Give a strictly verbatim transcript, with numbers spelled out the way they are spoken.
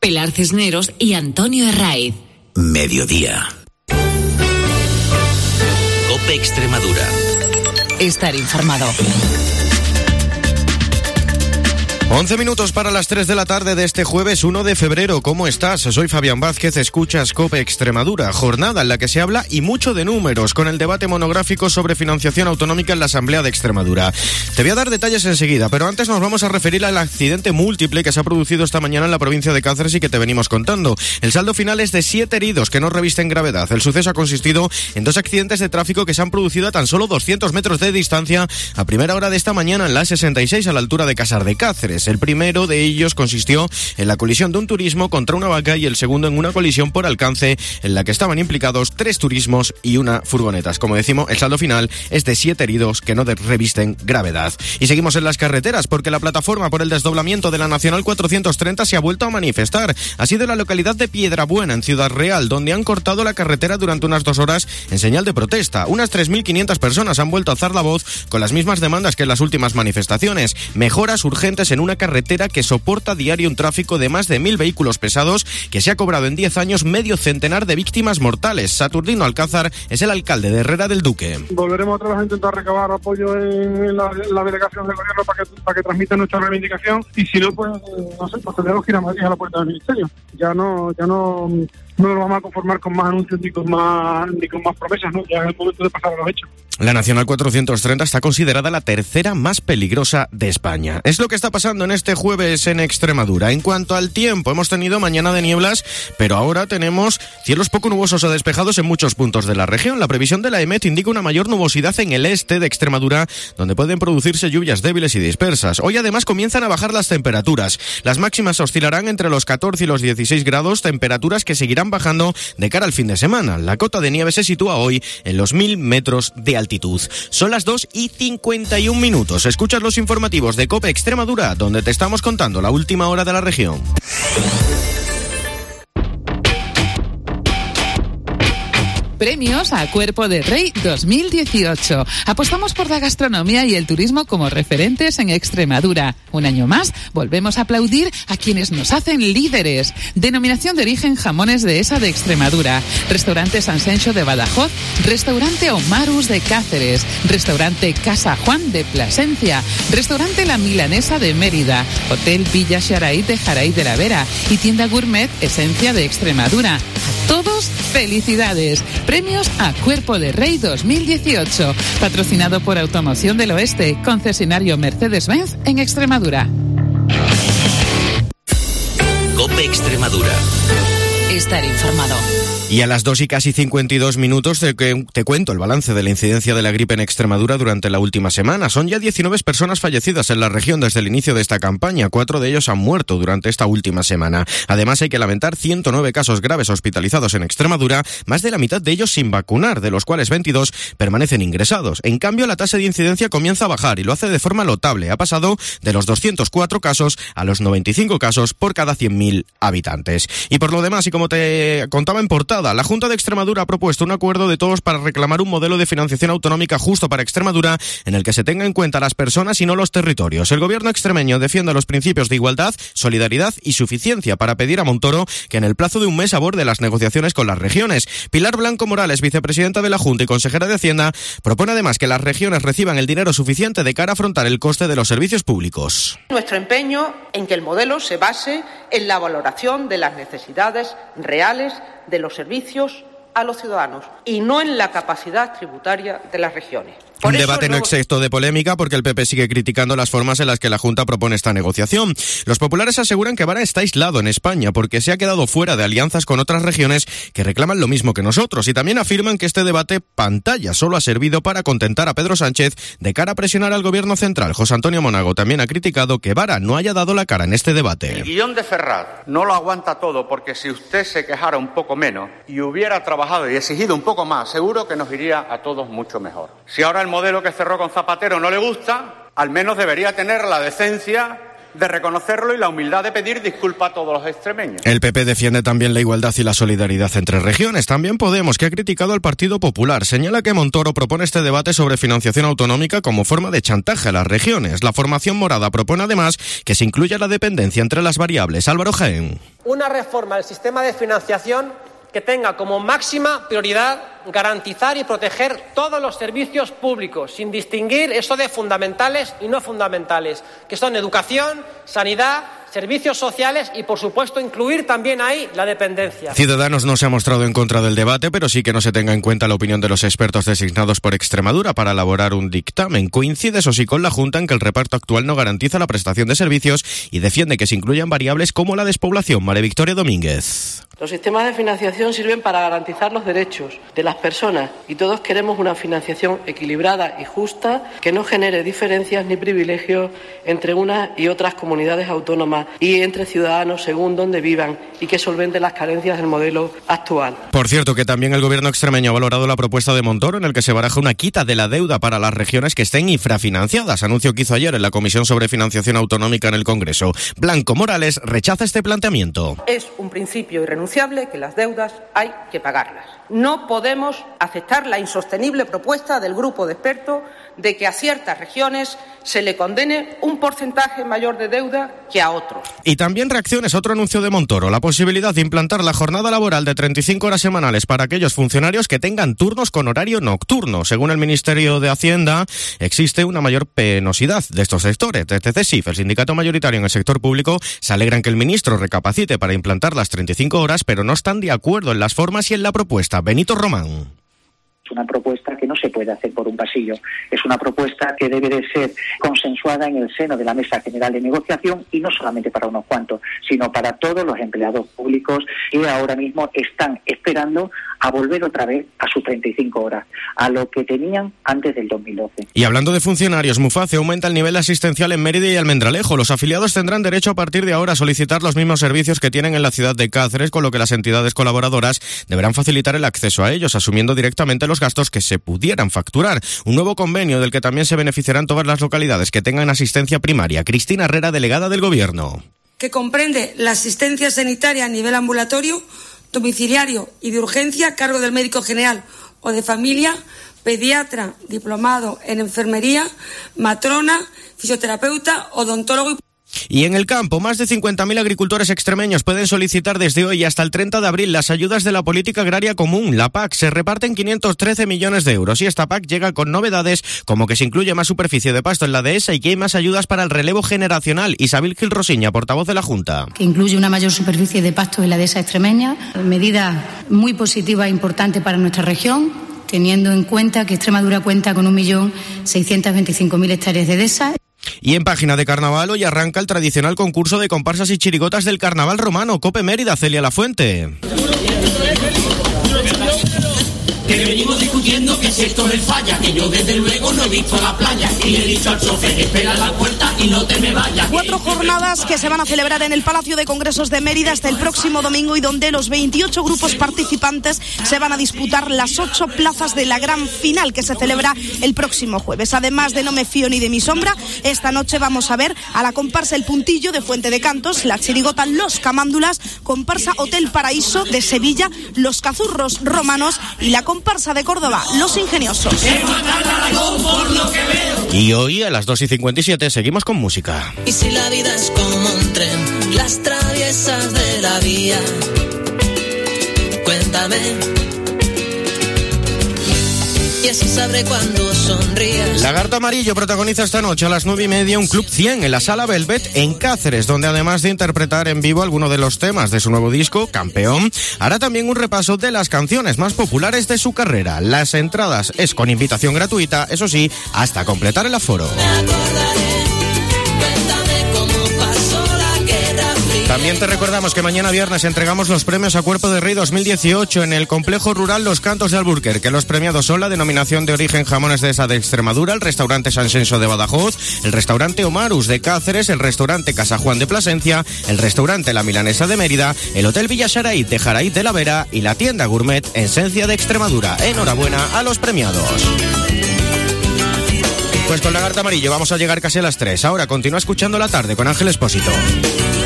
Pilar Cisneros y Antonio Herraiz. Mediodía. COPE Extremadura. Estar informado. once minutos para las tres de la tarde de este jueves uno de febrero. ¿Cómo estás? Soy Fabián Vázquez, escuchas COPE Extremadura, jornada en la que se habla y mucho de números, con el debate monográfico sobre financiación autonómica en la Asamblea de Extremadura. Te voy a dar detalles enseguida, pero antes nos vamos a referir al accidente múltiple que se ha producido esta mañana en la provincia de Cáceres y que te venimos contando. El saldo final es de siete heridos que no revisten gravedad. El suceso ha consistido en dos accidentes de tráfico que se han producido a tan solo doscientos metros de distancia a primera hora de esta mañana en la sesenta y seis a la altura de Casar de Cáceres. El primero de ellos consistió en la colisión de un turismo contra una vaca y el segundo en una colisión por alcance en la que estaban implicados tres turismos y una furgoneta. Como decimos, el saldo final es de siete heridos que no revisten gravedad. Y seguimos en las carreteras porque la plataforma por el desdoblamiento de la Nacional cuatrocientos treinta se ha vuelto a manifestar. Ha sido en la localidad de Piedrabuena, en Ciudad Real, donde han cortado la carretera durante unas dos horas en señal de protesta. Unas tres mil quinientas personas han vuelto a alzar la voz con las mismas demandas que en las últimas manifestaciones. Mejoras urgentes en una carretera que soporta a diario un tráfico de más de mil vehículos pesados que se ha cobrado en diez años medio centenar de víctimas mortales. Saturnino Alcázar es el alcalde de Herrera del Duque. Volveremos otra vez a intentar recabar apoyo en la, en la delegación del gobierno para que, para que transmita nuestra reivindicación y si no, pues no sé, pues tendremos que ir a Madrid a la puerta del ministerio. Ya no, ya no, no nos vamos a conformar con más anuncios ni con más, ni con más promesas, ¿no? Ya es el momento de pasar a los hechos. La Nacional cuatrocientos treinta está considerada la tercera más peligrosa de España. Es lo que está pasando en este jueves en Extremadura. En cuanto al tiempo, hemos tenido mañana de nieblas, pero ahora tenemos cielos poco nubosos o despejados en muchos puntos de la región. La previsión de la EMET indica una mayor nubosidad en el este de Extremadura, donde pueden producirse lluvias débiles y dispersas. Hoy además comienzan a bajar las temperaturas. Las máximas oscilarán entre los catorce y los dieciséis grados, temperaturas que seguirán bajando de cara al fin de semana. La cota de nieve se sitúa hoy en los mil metros de altitud. Son las dos y cincuenta y un minutos. Escuchas los informativos de COPE Extremadura, donde te estamos contando la última hora de la región. Premios a Cuerpo de Rey dos mil dieciocho. Apostamos por la gastronomía y el turismo como referentes en Extremadura. Un año más, volvemos a aplaudir a quienes nos hacen líderes. Denominación de origen Jamones de Esa de Extremadura. Restaurante San Sencho de Badajoz. Restaurante Omarus de Cáceres. Restaurante Casa Juan de Plasencia. Restaurante La Milanesa de Mérida. Hotel Villa Xaraí de Jaraí de la Vera. Y tienda Gourmet Esencia de Extremadura. A todos, felicidades. Premios a Cuerpo de Rey dos mil dieciocho, patrocinado por Automoción del Oeste, concesionario Mercedes-Benz en Extremadura. COPE Extremadura. Estar informado. Y a las dos y casi cincuenta y dos minutos te, te cuento el balance de la incidencia de la gripe en Extremadura durante la última semana. Son ya diecinueve personas fallecidas en la región desde el inicio de esta campaña. Cuatro de ellos han muerto durante esta última semana. Además, hay que lamentar ciento nueve casos graves hospitalizados en Extremadura, más de la mitad de ellos sin vacunar, de los cuales veintidós permanecen ingresados. En cambio, la tasa de incidencia comienza a bajar y lo hace de forma notable. Ha pasado de los doscientos cuatro casos a los noventa y cinco casos por cada cien mil habitantes. Y por lo demás, y como te contaba en portada, la Junta de Extremadura ha propuesto un acuerdo de todos para reclamar un modelo de financiación autonómica justo para Extremadura en el que se tenga en cuenta las personas y no los territorios. El gobierno extremeño defiende los principios de igualdad, solidaridad y suficiencia para pedir a Montoro que en el plazo de un mes aborde las negociaciones con las regiones. Pilar Blanco Morales, vicepresidenta de la Junta y consejera de Hacienda, propone además que las regiones reciban el dinero suficiente de cara a afrontar el coste de los servicios públicos. Nuestro empeño en que el modelo se base en la valoración de las necesidades reales de los servicios a los ciudadanos y no en la capacidad tributaria de las regiones. Un debate no exento de polémica porque el P P sigue criticando las formas en las que la Junta propone esta negociación. Los populares aseguran que Vara está aislado en España porque se ha quedado fuera de alianzas con otras regiones que reclaman lo mismo que nosotros y también afirman que este debate pantalla solo ha servido para contentar a Pedro Sánchez de cara a presionar al gobierno central. José Antonio Monago también ha criticado que Vara no haya dado la cara en este debate. El guión de Ferrat no lo aguanta todo porque si usted se quejara un poco menos y hubiera trabajado y exigido un poco más, seguro que nos iría a todos mucho mejor. Si ahora el modelo que cerró con Zapatero no le gusta, al menos debería tener la decencia de reconocerlo y la humildad de pedir disculpas a todos los extremeños. El P P defiende también la igualdad y la solidaridad entre regiones. También Podemos, que ha criticado al Partido Popular, señala que Montoro propone este debate sobre financiación autonómica como forma de chantaje a las regiones. La formación morada propone además que se incluya la dependencia entre las variables. Álvaro Jaén. Una reforma del sistema de financiación que tenga como máxima prioridad garantizar y proteger todos los servicios públicos, sin distinguir eso de fundamentales y no fundamentales, que son educación, sanidad, servicios sociales y, por supuesto, incluir también ahí la dependencia. Ciudadanos no se ha mostrado en contra del debate, pero sí que no se tenga en cuenta la opinión de los expertos designados por Extremadura para elaborar un dictamen. Coincide, eso sí, con la Junta en que el reparto actual no garantiza la prestación de servicios y defiende que se incluyan variables como la despoblación. María Victoria Domínguez. Los sistemas de financiación sirven para garantizar los derechos de las personas y todos queremos una financiación equilibrada y justa que no genere diferencias ni privilegios entre unas y otras comunidades autónomas y entre ciudadanos según donde vivan y que solvente las carencias del modelo actual. Por cierto, que también el gobierno extremeño ha valorado la propuesta de Montoro en el que se baraja una quita de la deuda para las regiones que estén infrafinanciadas, anuncio que hizo ayer en la Comisión sobre Financiación Autonómica en el Congreso. Blanco Morales rechaza este planteamiento. Es un principio irrenunciable que las deudas hay que pagarlas. No podemos aceptar la insostenible propuesta del grupo de expertos de que a ciertas regiones se le condene un porcentaje mayor de deuda que a otros. Y también reacciones a otro anuncio de Montoro, la posibilidad de implantar la jornada laboral de treinta y cinco horas semanales para aquellos funcionarios que tengan turnos con horario nocturno. Según el Ministerio de Hacienda, existe una mayor penosidad de estos sectores. Desde CESIF, el sindicato mayoritario en el sector público, se alegran que el ministro recapacite para implantar las treinta y cinco horas, pero no están de acuerdo en las formas y en la propuesta. Benito Román. Es una propuesta que no se puede hacer por un pasillo. Es una propuesta que debe de ser consensuada en el seno de la Mesa General de Negociación y no solamente para unos cuantos, sino para todos los empleados públicos que ahora mismo están esperando a volver otra vez a sus treinta y cinco horas, a lo que tenían antes del dos mil doce. Y hablando de funcionarios, Muface aumenta el nivel asistencial en Mérida y Almendralejo. Los afiliados tendrán derecho a partir de ahora a solicitar los mismos servicios que tienen en la ciudad de Cáceres, con lo que las entidades colaboradoras deberán facilitar el acceso a ellos, asumiendo directamente los gastos que se pudieran facturar. Un nuevo convenio del que también se beneficiarán todas las localidades que tengan asistencia primaria. Cristina Herrera, delegada del Gobierno. Que comprende la asistencia sanitaria a nivel ambulatorio, domiciliario y de urgencia a cargo del médico general o de familia, pediatra, diplomado en enfermería, matrona, fisioterapeuta, odontólogo y... Y en el campo, más de cincuenta mil agricultores extremeños pueden solicitar desde hoy hasta el treinta de abril las ayudas de la Política Agraria Común, la P A C. Se reparten quinientos trece millones de euros y esta P A C llega con novedades como que se incluye más superficie de pasto en la dehesa y que hay más ayudas para el relevo generacional. Isabel Gil Rosiña, portavoz de la Junta. Que incluye una mayor superficie de pasto en la dehesa extremeña, medida muy positiva e importante para nuestra región, teniendo en cuenta que Extremadura cuenta con un millón seiscientos veinticinco mil hectáreas de dehesa. Y en página de carnaval hoy arranca el tradicional concurso de comparsas y chirigotas del carnaval romano. Cope Mérida, Celia Lafuente. Que venimos discutiendo que si esto es falla, que yo desde luego no he visto la playa y le he dicho al chofer que espera la puerta y no te me vayas. Cuatro jornadas que se van a celebrar en el Palacio de Congresos de Mérida hasta el próximo domingo y donde los veintiocho grupos participantes se van a disputar las ocho plazas de la gran final que se celebra el próximo jueves. Además de No me fío ni de mi sombra, esta noche vamos a ver a la comparsa El Puntillo de Fuente de Cantos, la chirigota Los Camándulas, comparsa Hotel Paraíso de Sevilla, Los Cazurros Romanos y la comparsa Comparsa de Córdoba, Los Ingeniosos. Y hoy a las dos y cincuenta y siete seguimos con música. Y si la vida es como un tren, las traviesas de la vía, cuéntame. Y así sabré cuando sonrías. Lagarto Amarillo protagoniza esta noche a las nueve y media un Club cien en la Sala Velvet en Cáceres, donde además de interpretar en vivo algunos de los temas de su nuevo disco, Campeón, hará también un repaso de las canciones más populares de su carrera. Las entradas es con invitación gratuita, eso sí, hasta completar el aforo. También te recordamos que mañana viernes entregamos los premios a Cuerpo de Rey dos mil dieciocho en el Complejo Rural Los Cantos de Alburquerque. Los premiados son la denominación de origen Jamones de Esa de Extremadura, el restaurante San Senso de Badajoz, el restaurante Omarus de Cáceres, el restaurante Casa Juan de Plasencia, el restaurante La Milanesa de Mérida, el Hotel Villa Xaray de Jaraí de la Vera y la tienda gourmet Esencia de Extremadura. Enhorabuena a los premiados. Pues con Lagarto Amarillo vamos a llegar casi a las tres. Ahora continúa escuchando La Tarde con Ángel Expósito.